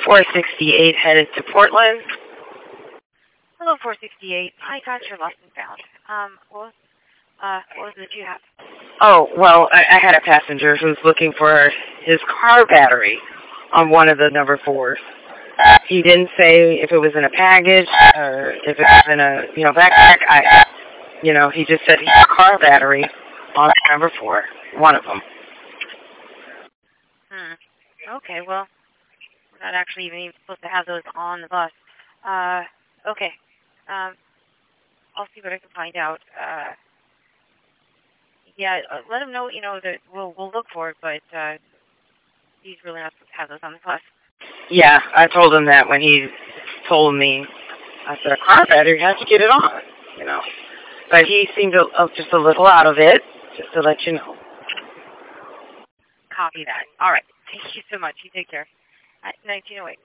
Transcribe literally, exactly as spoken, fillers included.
four sixty-eight headed to Portland. Hello, four sixty-eight. I got your lost and found. Um, what was, uh, what was it you have? Oh, well, I, I had a passenger who's looking for his car battery on one of the number fours. He didn't say if it was in a package or if it was in a, you know, backpack. I, you know, he just said he had a car battery on number four, one of them. Hmm. Okay, well, we're not actually even supposed to have those on the bus. Uh, okay. Um, I'll see what I can find out. Uh, yeah, uh, let him know, you know, that we'll, we'll look for it, but, uh, he's really not supposed to have those on the bus. Yeah, I told him that when he told me. I said, a car battery, how'd you get it on? You know. But he seemed to, uh, just a little out of it, just to let you know. Copy that. All right. Thank you so much. You take care. At nineteen oh eight.